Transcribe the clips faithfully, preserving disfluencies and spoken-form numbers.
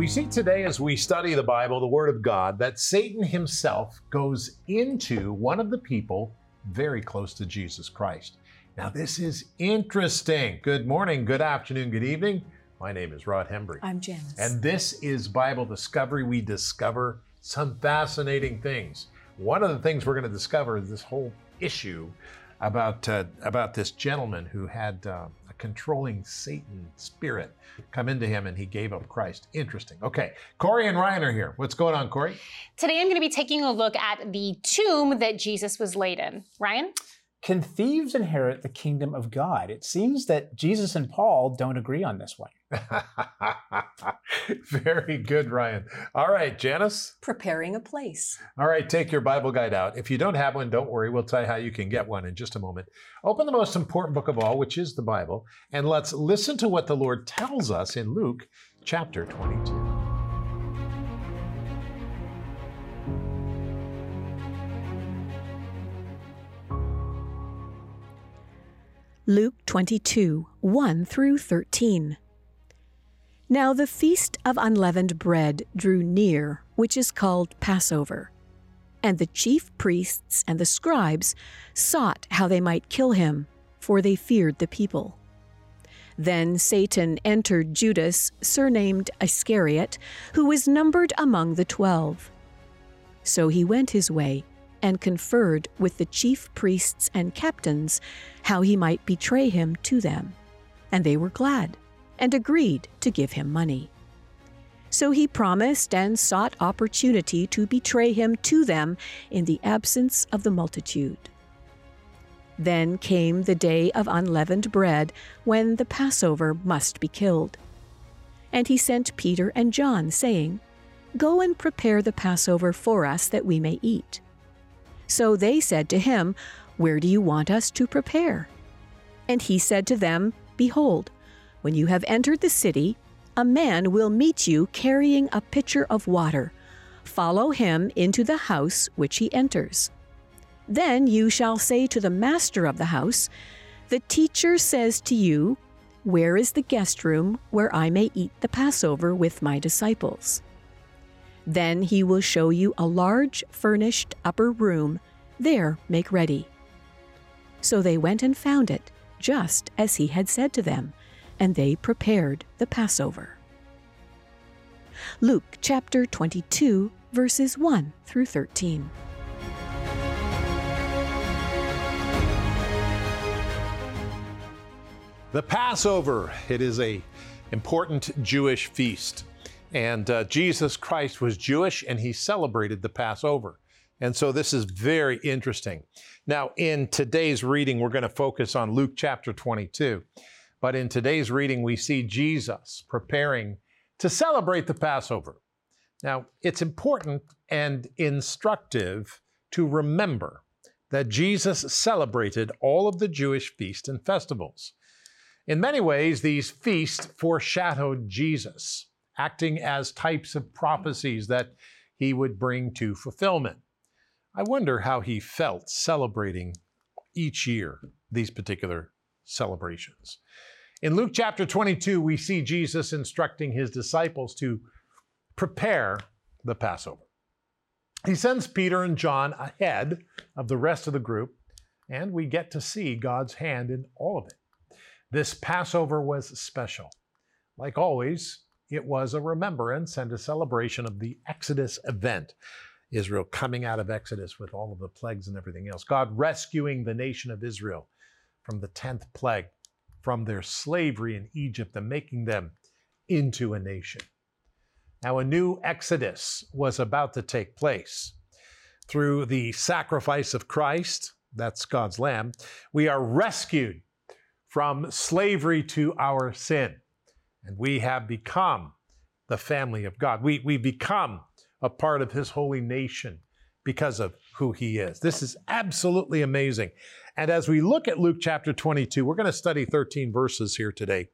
We see today as we study the Bible, the Word of God, that Satan himself goes into one of the people very close to Jesus Christ. Now, this is interesting. Good morning, good afternoon, good evening. My name is Rod Hembry. I'm Janice. And this is Bible Discovery. We discover some fascinating things. One of the things we're going to discover is this whole issue about uh, about this gentleman who had uh, a controlling Satan spirit come into him, and he gave up Christ. Interesting. Okay, Corey and Ryan are here. What's going on, Corey? Today I'm going to be taking a look at the tomb that Jesus was laid in. Ryan? Can thieves inherit the kingdom of God? It seems that Jesus and Paul don't agree on this one. Very good, Ryan. All right, Janice? Preparing a place. All right, take your Bible guide out. If you don't have one, don't worry. We'll tell you how you can get one in just a moment. Open the most important book of all, which is the Bible, and let's listen to what the Lord tells us in Luke chapter twenty-two. Luke twenty-two, one through thirteen. Now the feast of unleavened bread drew near, which is called Passover. And the chief priests and the scribes sought how they might kill him, for they feared the people. Then Satan entered Judas, surnamed Iscariot, who was numbered among the twelve. So he went his way, and conferred with the chief priests and captains how he might betray him to them. And they were glad, and agreed to give him money. So he promised and sought opportunity to betray him to them in the absence of the multitude. Then came the day of unleavened bread, when the Passover must be killed. And he sent Peter and John, saying, "Go and prepare the Passover for us, that we may eat." So they said to him, "Where do you want us to prepare?" And he said to them, "Behold, when you have entered the city, a man will meet you carrying a pitcher of water. Follow him into the house which he enters. Then you shall say to the master of the house, 'The teacher says to you, where is the guest room where I may eat the Passover with my disciples?' Then he will show you a large furnished upper room. There make ready." So they went and found it, just as he had said to them, and they prepared the Passover. Luke chapter twenty-two, verses one through thirteen. The Passover, it is a important Jewish feast. And uh, Jesus Christ was Jewish, and he celebrated the Passover. And so this is very interesting. Now, in today's reading, we're going to focus on Luke chapter twenty-two. But in today's reading, we see Jesus preparing to celebrate the Passover. Now, it's important and instructive to remember that Jesus celebrated all of the Jewish feasts and festivals. In many ways, these feasts foreshadowed Jesus, acting as types of prophecies that he would bring to fulfillment. I wonder how he felt celebrating each year these particular celebrations. In Luke chapter twenty-two, we see Jesus instructing his disciples to prepare the Passover. He sends Peter and John ahead of the rest of the group, and we get to see God's hand in all of it. This Passover was special. Like always, it was a remembrance and a celebration of the Exodus event. Israel coming out of Exodus with all of the plagues and everything else. God rescuing the nation of Israel from the tenth plague, from their slavery in Egypt, and making them into a nation. Now, a new Exodus was about to take place. Through the sacrifice of Christ, that's God's Lamb, we are rescued from slavery to our sin. And we have become the family of God. We, we become a part of his holy nation because of who he is. This is absolutely amazing. And as we look at Luke chapter twenty-two, we're going to study thirteen verses here today.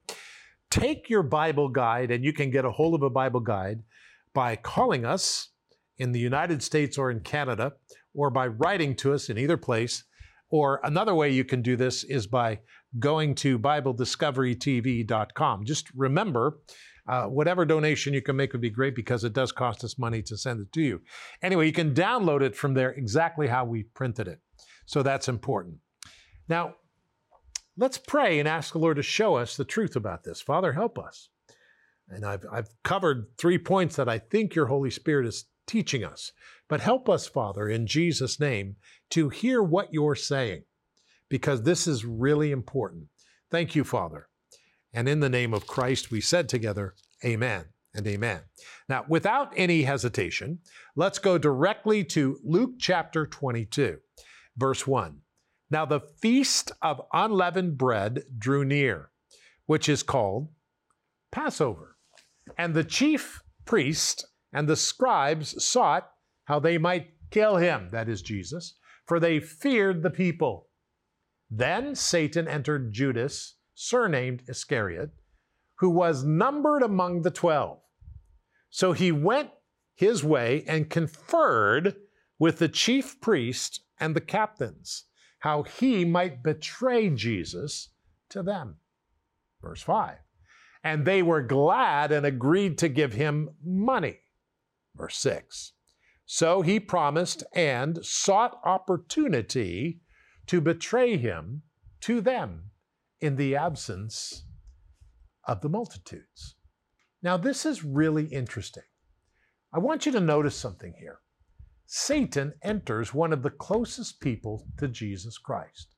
Take your Bible guide, and you can get a hold of a Bible guide by calling us in the United States or in Canada, or by writing to us in either place. Or another way you can do this is by going to Bible Discovery T V dot com. Just remember, Uh, whatever donation you can make would be great because it does cost us money to send it to you. Anyway, you can download it from there exactly how we printed it. So that's important. Now, let's pray and ask the Lord to show us the truth about this. Father, help us. And I've, I've covered three points that I think your Holy Spirit is teaching us. But help us, Father, in Jesus' name, to hear what you're saying, because this is really important. Thank you, Father. And in the name of Christ, we said together, amen and amen. Now, without any hesitation, let's go directly to Luke chapter twenty-two, verse one. Now the feast of unleavened bread drew near, which is called Passover. And the chief priest and the scribes sought how they might kill him, that is Jesus, for they feared the people. Then Satan entered Judas, surnamed Iscariot, who was numbered among the twelve. So he went his way and conferred with the chief priest and the captains, how he might betray Jesus to them. Verse five. And they were glad and agreed to give him money. Verse six. So he promised and sought opportunity to betray him to them in the absence of the multitudes. Now, this is really interesting. I want you to notice something here. Satan enters one of the closest people to Jesus Christ.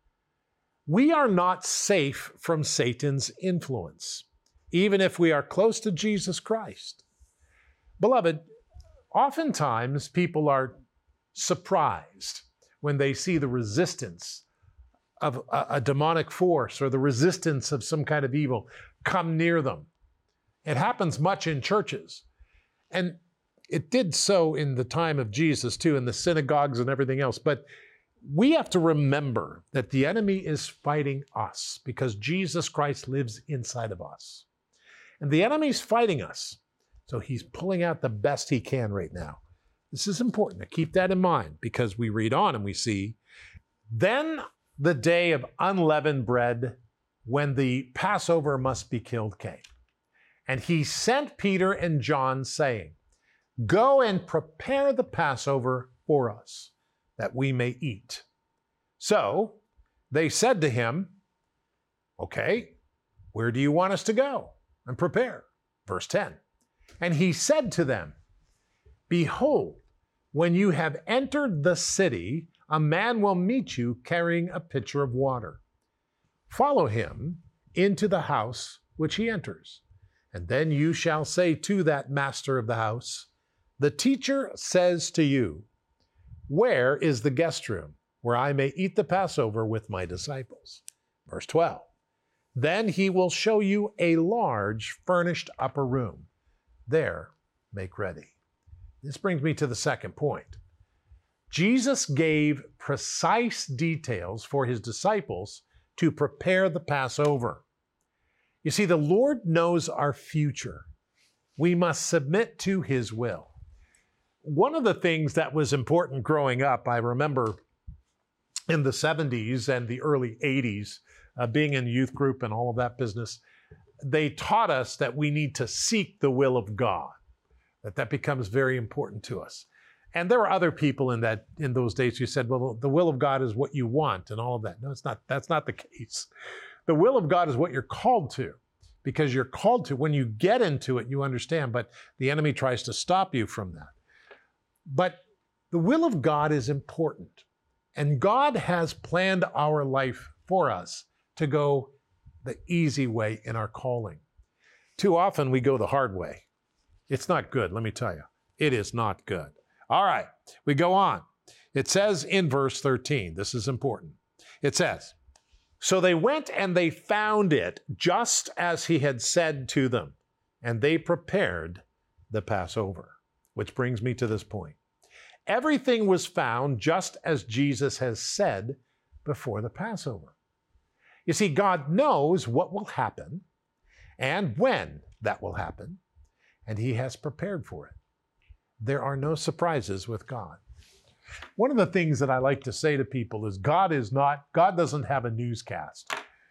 We are not safe from Satan's influence, even if we are close to Jesus Christ. Beloved, oftentimes people are surprised when they see the resistance of a, a demonic force or the resistance of some kind of evil come near them. It happens much in churches. And it did so in the time of Jesus too, in the synagogues and everything else. But we have to remember that the enemy is fighting us because Jesus Christ lives inside of us. And the enemy's fighting us. So he's pulling out the best he can right now. This is important to keep that in mind because we read on and we see, then the day of unleavened bread when the Passover must be killed came. And he sent Peter and John saying, go and prepare the Passover for us, that we may eat. So they said to him, okay, where do you want us to go and prepare? Verse ten. And he said to them, behold, when you have entered the city, a man will meet you carrying a pitcher of water. Follow him into the house which he enters. And then you shall say to that master of the house, the teacher says to you, where is the guest room where I may eat the Passover with my disciples? Verse twelve. Then he will show you a large furnished upper room. There, make ready. This brings me to the second point. Jesus gave precise details for his disciples to prepare the Passover. You see, the Lord knows our future. We must submit to his will. One of the things that was important growing up, I remember in the seventies and the early eighties, uh, being in youth group and all of that business, they taught us that we need to seek the will of God, that that becomes very important to us. And there were other people in that in those days who said, well, the will of God is what you want and all of that. No, it's not. That's not the case. The will of God is what you're called to, because you're called to. When you get into it, you understand, but the enemy tries to stop you from that. But the will of God is important, and God has planned our life for us to go the easy way in our calling. Too often we go the hard way. It's not good, let me tell you. It is not good. All right, we go on. It says in verse thirteen, this is important. It says, so they went and they found it just as he had said to them, and they prepared the Passover. Which brings me to this point. Everything was found just as Jesus has said before the Passover. You see, God knows what will happen and when that will happen, and he has prepared for it. There are no surprises with God. One of the things that I like to say to people is God is not, God doesn't have a newscast.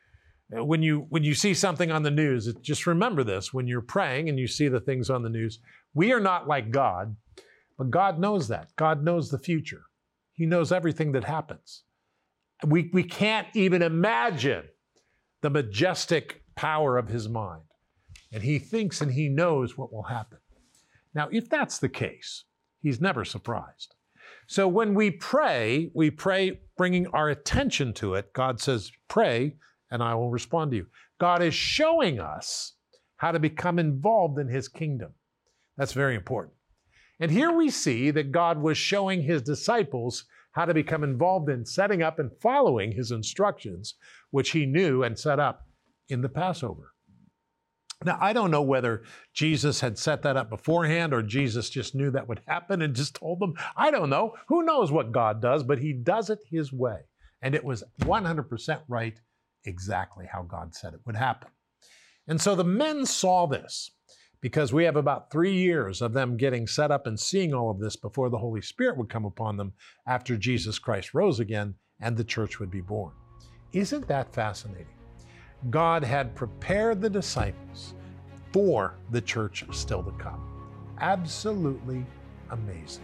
When you, when you see something on the news, it, just remember this, when you're praying and you see the things on the news, we are not like God, but God knows that. God knows the future. He knows everything that happens. We, we can't even imagine the majestic power of his mind. And he thinks and he knows what will happen. Now, if that's the case, he's never surprised. So when we pray, we pray bringing our attention to it. God says, pray, and I will respond to you. God is showing us how to become involved in his kingdom. That's very important. And here we see that God was showing his disciples how to become involved in setting up and following his instructions, which he knew and set up in the Passover. Now, I don't know whether Jesus had set that up beforehand or Jesus just knew that would happen and just told them. I don't know. Who knows what God does, but he does it his way. And it was one hundred percent right, exactly how God said it would happen. And so the men saw this because we have about three years of them getting set up and seeing all of this before the Holy Spirit would come upon them after Jesus Christ rose again and the church would be born. Isn't that fascinating? God had prepared the disciples for the church still to come. Absolutely amazing.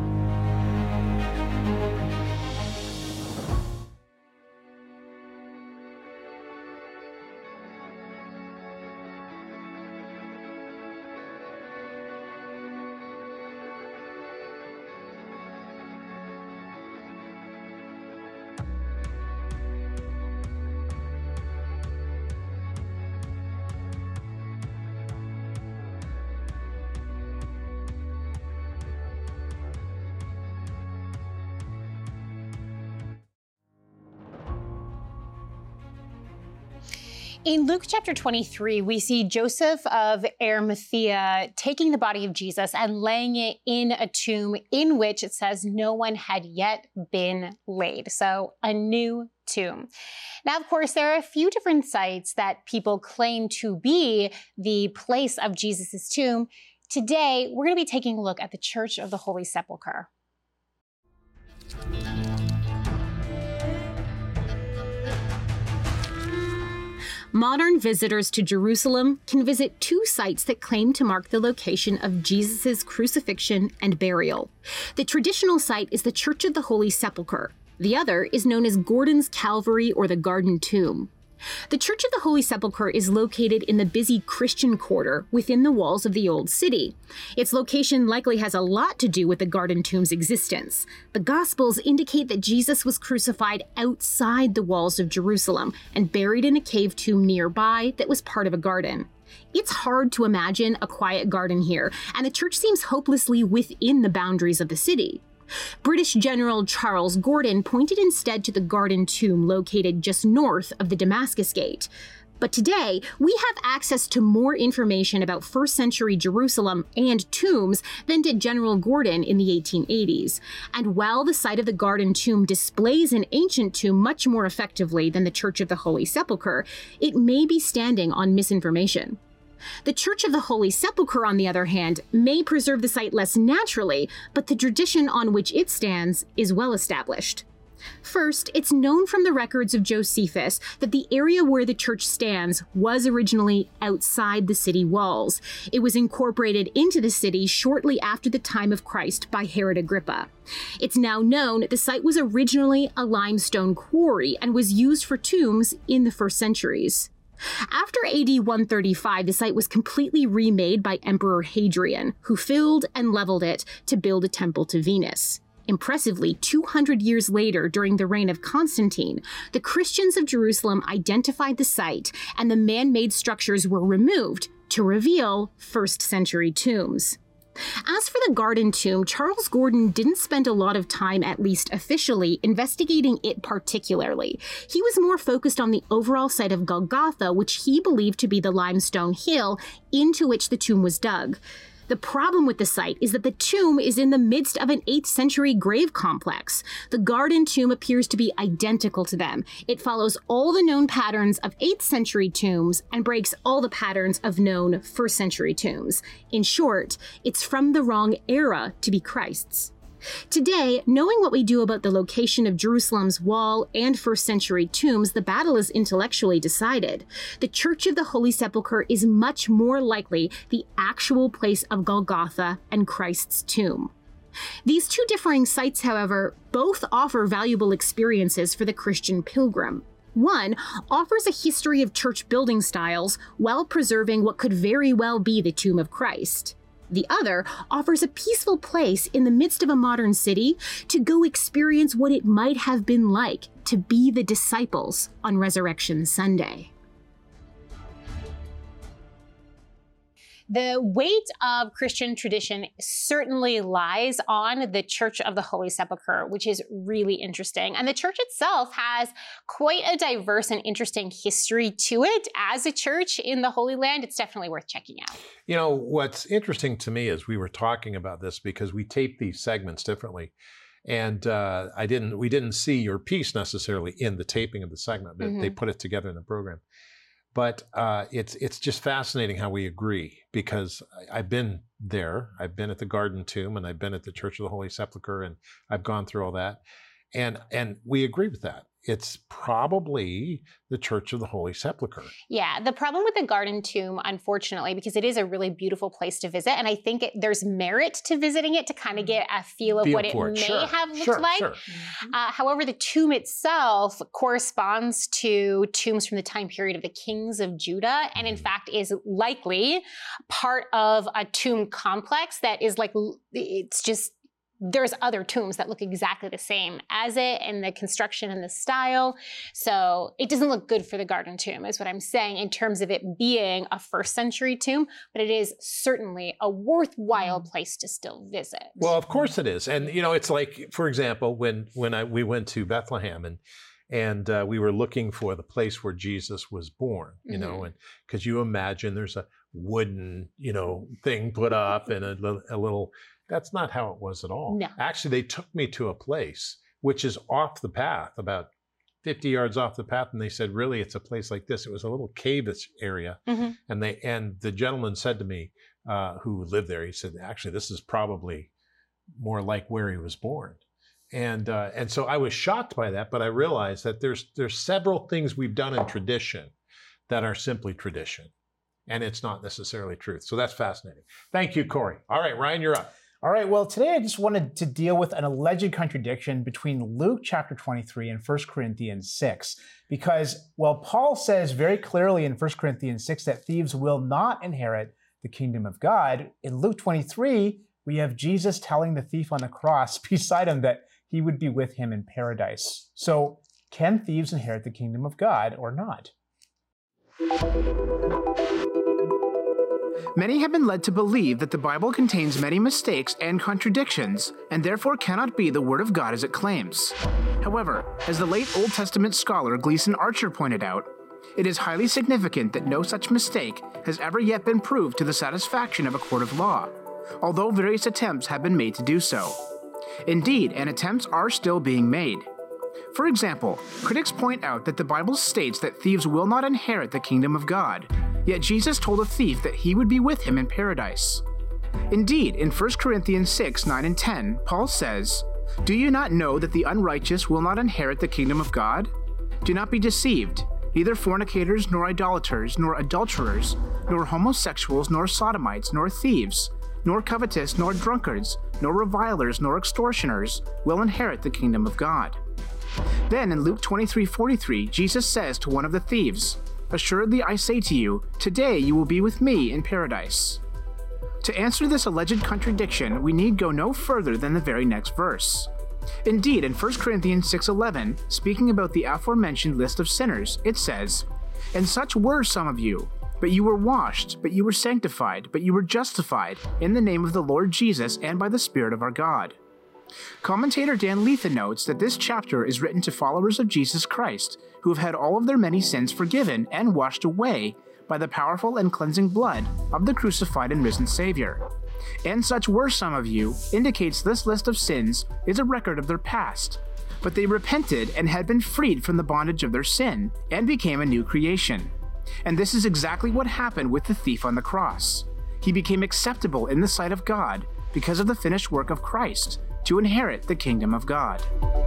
In Luke chapter twenty-three, we see Joseph of Arimathea taking the body of Jesus and laying it in a tomb in which it says no one had yet been laid. So a new tomb. Now, of course, there are a few different sites that people claim to be the place of Jesus's tomb. Today, we're going to be taking a look at the Church of the Holy Sepulchre. Modern visitors to Jerusalem can visit two sites that claim to mark the location of Jesus' crucifixion and burial. The traditional site is the Church of the Holy Sepulchre. The other is known as Gordon's Calvary or the Garden Tomb. The Church of the Holy Sepulchre is located in the busy Christian quarter within the walls of the Old City. Its location likely has a lot to do with the Garden Tomb's existence. The Gospels indicate that Jesus was crucified outside the walls of Jerusalem and buried in a cave tomb nearby that was part of a garden. It's hard to imagine a quiet garden here, and the church seems hopelessly within the boundaries of the city. British General Charles Gordon pointed instead to the Garden Tomb located just north of the Damascus Gate. But today, we have access to more information about first century Jerusalem and tombs than did General Gordon in the eighteen eighties. And while the site of the Garden Tomb displays an ancient tomb much more effectively than the Church of the Holy Sepulchre, it may be standing on misinformation. The Church of the Holy Sepulchre, on the other hand, may preserve the site less naturally, but the tradition on which it stands is well established. First, it's known from the records of Josephus that the area where the church stands was originally outside the city walls. It was incorporated into the city shortly after the time of Christ by Herod Agrippa. It's now known the site was originally a limestone quarry and was used for tombs in the first centuries. After A D one thirty-five, the site was completely remade by Emperor Hadrian, who filled and leveled it to build a temple to Venus. Impressively, two hundred years later, during the reign of Constantine, the Christians of Jerusalem identified the site and the man-made structures were removed to reveal first century tombs. As for the Garden Tomb, Charles Gordon didn't spend a lot of time, at least officially, investigating it particularly. He was more focused on the overall site of Golgotha, which he believed to be the limestone hill into which the tomb was dug. The problem with the site is that the tomb is in the midst of an eighth century grave complex. The Garden Tomb appears to be identical to them. It follows all the known patterns of eighth century tombs and breaks all the patterns of known first century tombs. In short, it's from the wrong era to be Christ's. Today, knowing what we do about the location of Jerusalem's wall and first century tombs, the battle is intellectually decided. The Church of the Holy Sepulchre is much more likely the actual place of Golgotha and Christ's tomb. These two differing sites, however, both offer valuable experiences for the Christian pilgrim. One offers a history of church building styles while preserving what could very well be the tomb of Christ. The other offers a peaceful place in the midst of a modern city to go experience what it might have been like to be the disciples on Resurrection Sunday. The weight of Christian tradition certainly lies on the Church of the Holy Sepulchre, which is really interesting. And the church itself has quite a diverse and interesting history to it. As a church in the Holy Land, it's definitely worth checking out. You know, what's interesting to me is we were talking about this because we tape these segments differently. And uh, I didn't, we didn't see your piece necessarily in the taping of the segment, but mm-hmm. they put it together in the program. But uh, it's it's just fascinating how we agree, because I, I've been there. I've been at the Garden Tomb, and I've been at the Church of the Holy Sepulchre, and I've gone through all that. And and we agree with that. It's probably the Church of the Holy Sepulchre. Yeah, the problem with the Garden Tomb, unfortunately, because it is a really beautiful place to visit, and I think it, there's merit to visiting it to kind of get a feel of feel what it, it may sure. have looked sure, like. Sure. Uh, however, the tomb itself corresponds to tombs from the time period of the kings of Judah, and in mm. fact is likely part of a tomb complex that is like, it's just, there's other tombs that look exactly the same as it, and the construction and the style. So it doesn't look good for the Garden Tomb, is what I'm saying, in terms of it being a first century tomb, but it is certainly a worthwhile place to still visit. Well, of course it is. And, you know, it's like, for example, when, when I, we went to Bethlehem and And uh, we were looking for the place where Jesus was born, you mm-hmm. know, and because you imagine there's a wooden, you know, thing put up and a, a little, that's not how it was at all. No. Actually, they took me to a place which is off the path, about fifty yards off the path. And they said, really, it's a place like this. It was a little cave-ish area. Mm-hmm. And they, and the gentleman said to me, uh, who lived there, he said, actually, this is probably more like where he was born. And uh, and so I was shocked by that, but I realized that there's there's several things we've done in tradition that are simply tradition, and it's not necessarily truth. So that's fascinating. Thank you, Corey. All right, Ryan, you're up. All right, well, today I just wanted to deal with an alleged contradiction between Luke chapter twenty-three and First Corinthians six, because, well, Paul says very clearly in First Corinthians six that thieves will not inherit the kingdom of God. In Luke twenty-three, we have Jesus telling the thief on the cross beside him that he would be with him in paradise. So, can thieves inherit the kingdom of God or not? Many have been led to believe that the Bible contains many mistakes and contradictions, and therefore cannot be the Word of God as it claims. However, as the late Old Testament scholar Gleason Archer pointed out, it is highly significant that no such mistake has ever yet been proved to the satisfaction of a court of law, although various attempts have been made to do so. Indeed, and attempts are still being made. For example, critics point out that the Bible states that thieves will not inherit the kingdom of God, yet Jesus told a thief that he would be with him in paradise. Indeed, in First Corinthians six, nine and ten, Paul says, "Do you not know that the unrighteous will not inherit the kingdom of God? Do not be deceived. Neither fornicators, nor idolaters, nor adulterers, nor homosexuals, nor sodomites, nor thieves, nor covetous, nor drunkards, nor revilers, nor extortioners will inherit the kingdom of God." Then in Luke twenty-three forty-three, Jesus says to one of the thieves, "Assuredly I say to you, today you will be with me in paradise." To answer this alleged contradiction, we need go no further than the very next verse. Indeed, in First Corinthians six eleven, speaking about the aforementioned list of sinners, it says, "And such were some of you, but you were washed, but you were sanctified, but you were justified in the name of the Lord Jesus and by the Spirit of our God." Commentator Dan Letha notes that this chapter is written to followers of Jesus Christ who have had all of their many sins forgiven and washed away by the powerful and cleansing blood of the crucified and risen Savior. "And such were some of you" indicates this list of sins is a record of their past, but they repented and had been freed from the bondage of their sin and became a new creation. And this is exactly what happened with the thief on the cross. He became acceptable in the sight of God because of the finished work of Christ, to inherit the kingdom of God.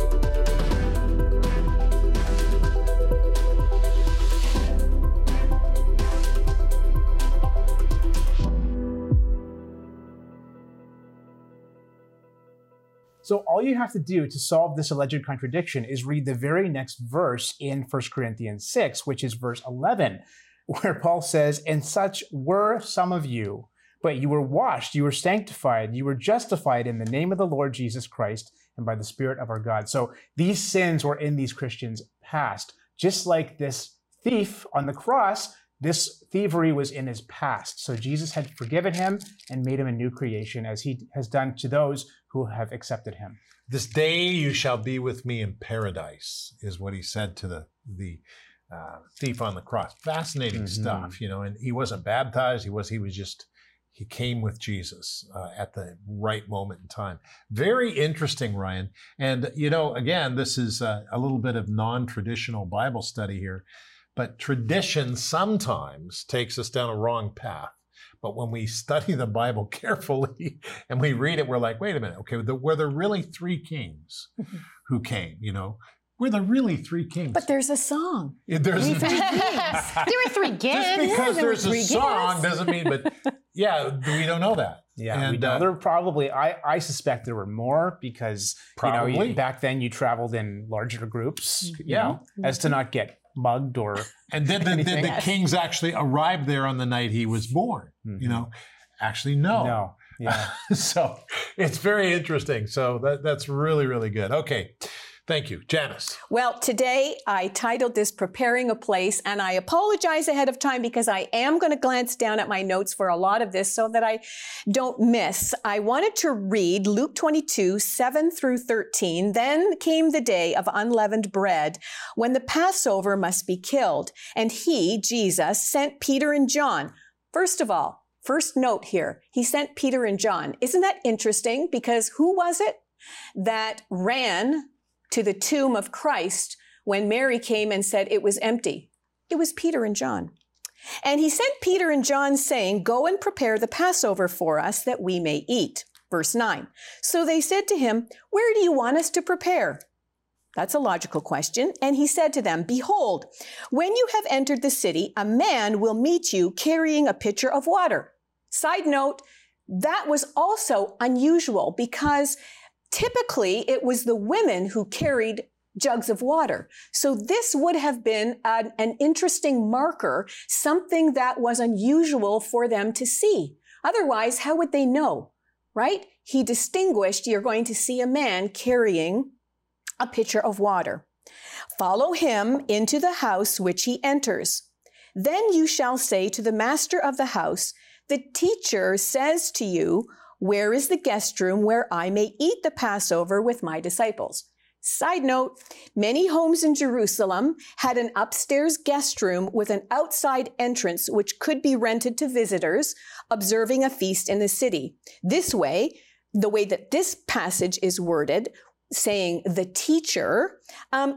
So all you have to do to solve this alleged contradiction is read the very next verse in First Corinthians six, which is verse eleven, where Paul says, "And such were some of you, but you were washed, you were sanctified, you were justified in the name of the Lord Jesus Christ and by the Spirit of our God." So these sins were in these Christians' past. Just like this thief on the cross, this thievery was in his past. So Jesus had forgiven him and made him a new creation, as he has done to those who have accepted him. This day you shall be with me in paradise, is what he said to the, the uh, thief on the cross. Fascinating mm-hmm. stuff, you know, and he wasn't baptized. He was, he was just, he came with Jesus uh, at the right moment in time. Very interesting, Ryan. And, you know, again, this is uh, a little bit of non-traditional Bible study here, but tradition sometimes takes us down a wrong path. But when we study the Bible carefully and we read it, we're like, wait a minute, okay, were there really three kings who came, you know? Were there really three kings? But there's a song. Yeah, there's three kings. There were three gifts. Just because yeah, there's a gifts. song doesn't mean, but yeah, we don't know that. Yeah, and, we know. Uh, There were probably, I, I suspect there were more because, Probably. you know, back then you traveled in larger groups, you Yeah. know, as to not get mugged or And then the, the, the anything. kings actually arrived there on the night he was born, Mhm. you know? Actually, no. No. Yeah. So it's very interesting. So that, that's really, really good. Okay. Thank you. Janice. Well, today I titled this Preparing a Place, and I apologize ahead of time because I am going to glance down at my notes for a lot of this so that I don't miss. I wanted to read Luke twenty-two, seven through thirteen. Then came the day of unleavened bread when the Passover must be killed. And he, Jesus, sent Peter and John. First of all, first note here, he sent Peter and John. Isn't that interesting? Because who was it that ran to the tomb of Christ when Mary came and said it was empty? It was Peter and John. And he sent Peter and John saying, "Go and prepare the Passover for us that we may eat." Verse nine. So they said to him, "Where do you want us to prepare?" That's a logical question. And he said to them, "Behold, when you have entered the city, a man will meet you carrying a pitcher of water." Side note, that was also unusual because typically, it was the women who carried jugs of water. So this would have been an, an interesting marker, something that was unusual for them to see. Otherwise, how would they know, right? He distinguished, you're going to see a man carrying a pitcher of water. Follow him into the house which he enters. Then you shall say to the master of the house, "The teacher says to you, where is the guest room where I may eat the Passover with my disciples?" Side note, many homes in Jerusalem had an upstairs guest room with an outside entrance which could be rented to visitors observing a feast in the city. This way, the way that this passage is worded, saying the teacher, um,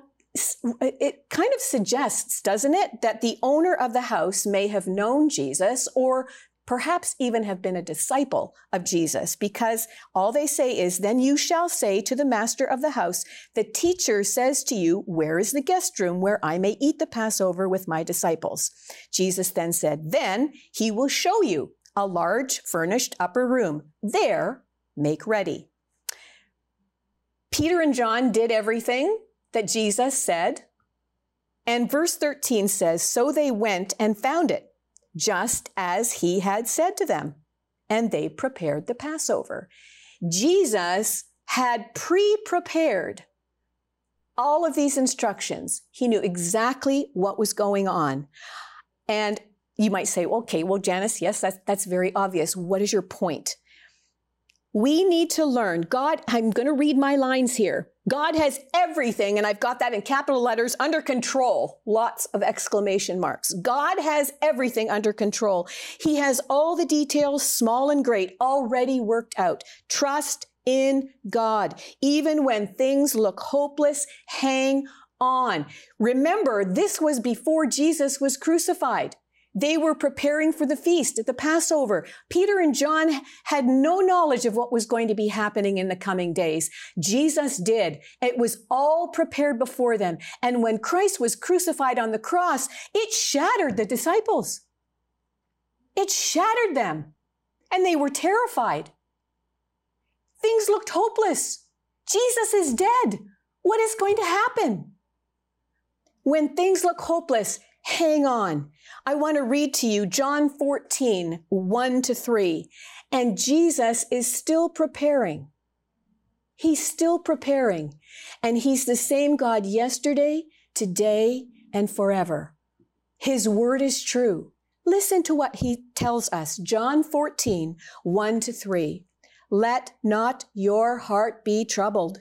it kind of suggests, doesn't it, that the owner of the house may have known Jesus or perhaps even have been a disciple of Jesus, because all they say is, "Then you shall say to the master of the house, the teacher says to you, where is the guest room where I may eat the Passover with my disciples?" Jesus then said, "Then he will show you a large furnished upper room. There, make ready." Peter and John did everything that Jesus said. And verse thirteen says, "So they went and found it, just as he had said to them, and they prepared the Passover." Jesus had pre-prepared all of these instructions. He knew exactly what was going on. And you might say, okay, well, Janice, yes, that's, that's very obvious. What is your point? We need to learn. God, I'm going to read my lines here. God has everything, and I've got that in capital letters, under control. Lots of exclamation marks. God has everything under control. He has all the details, small and great, already worked out. Trust in God. Even when things look hopeless, hang on. Remember, this was before Jesus was crucified. They were preparing for the feast at the Passover. Peter and John had no knowledge of what was going to be happening in the coming days. Jesus did. It was all prepared before them. And when Christ was crucified on the cross, it shattered the disciples. It shattered them. And they were terrified. Things looked hopeless. Jesus is dead. What is going to happen? When things look hopeless, hang on. I want to read to you John fourteen, one to three. And Jesus is still preparing. He's still preparing. And he's the same God yesterday, today, and forever. His word is true. Listen to what he tells us. John fourteen, one to three. Let not your heart be troubled.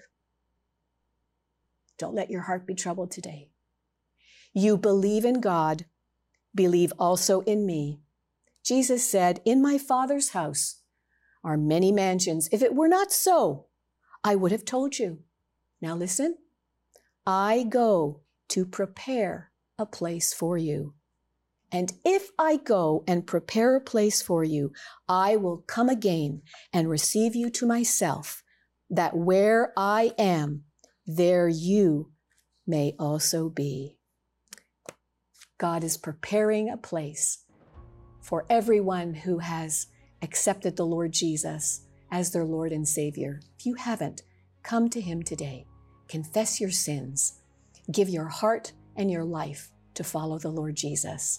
Don't let your heart be troubled today. You believe in God, believe also in me. Jesus said, in my Father's house are many mansions. If it were not so, I would have told you. Now listen, I go to prepare a place for you. And if I go and prepare a place for you, I will come again and receive you to myself, that where I am, there you may also be. God is preparing a place for everyone who has accepted the Lord Jesus as their Lord and Savior. If you haven't, come to him today. Confess your sins. Give your heart and your life to follow the Lord Jesus.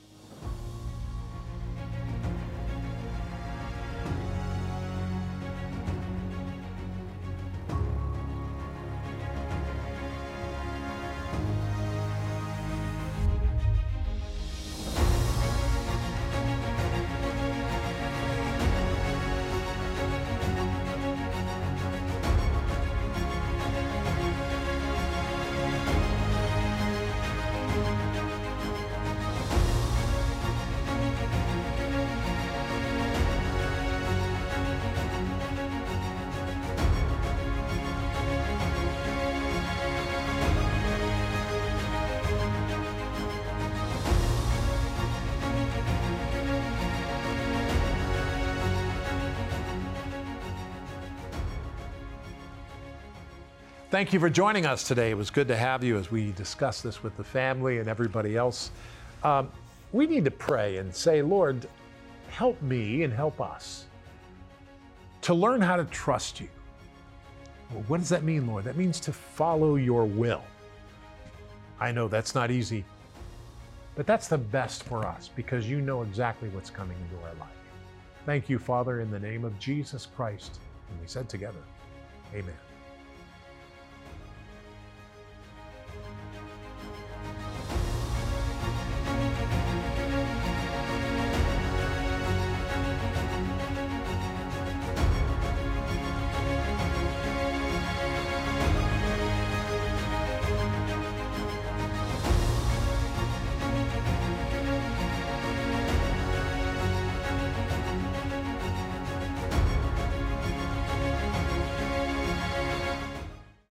Thank you for joining us today. It was good to have you as we discuss this with the family and everybody else. Um, we need to pray and say, Lord, help me and help us to learn how to trust you. Well, what does that mean, Lord? That means to follow your will. I know that's not easy, but that's the best for us because you know exactly what's coming into our life. Thank you, Father, in the name of Jesus Christ. And we said together, amen.